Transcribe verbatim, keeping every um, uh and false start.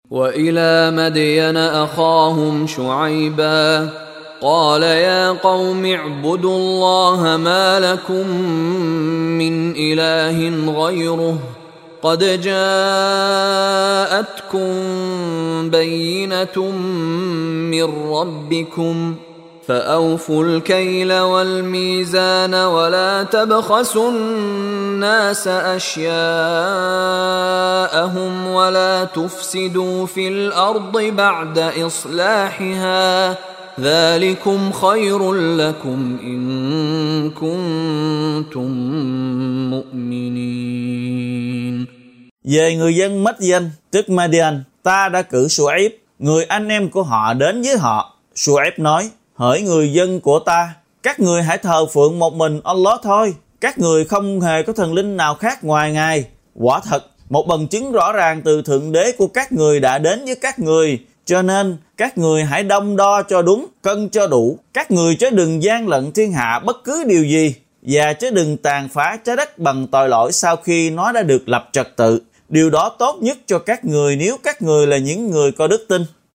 وإلى مدين أخاهم شعيبا قال يا قوم اعبدوا الله ما لكم من إله غيره قد جاءتكم بينة من ربكم فأوفوا الكيل والميزان ولا تبخسوا الناس أشياءهم ولا تفسدوا في الأرض بعد إصلاحها ذلكم خير لكم إن كنتم مؤمنين. Về người dân Madian tức Madian, ta đã cử Shuaib, người anh em của họ đến với họ. Shuaib nói: hỡi người dân của ta, các người hãy thờ phượng một mình Allah thôi, các người không hề có thần linh nào khác ngoài Ngài. Quả thật, một bằng chứng rõ ràng từ Thượng Đế của các người đã đến với các người, cho nên các người hãy đong đo cho đúng, cân cho đủ. Các người chớ đừng gian lận thiên hạ bất cứ điều gì, và chớ đừng tàn phá trái đất bằng tội lỗi sau khi nó đã được lập trật tự. Điều đó tốt nhất cho các người nếu các người là những người có đức tin.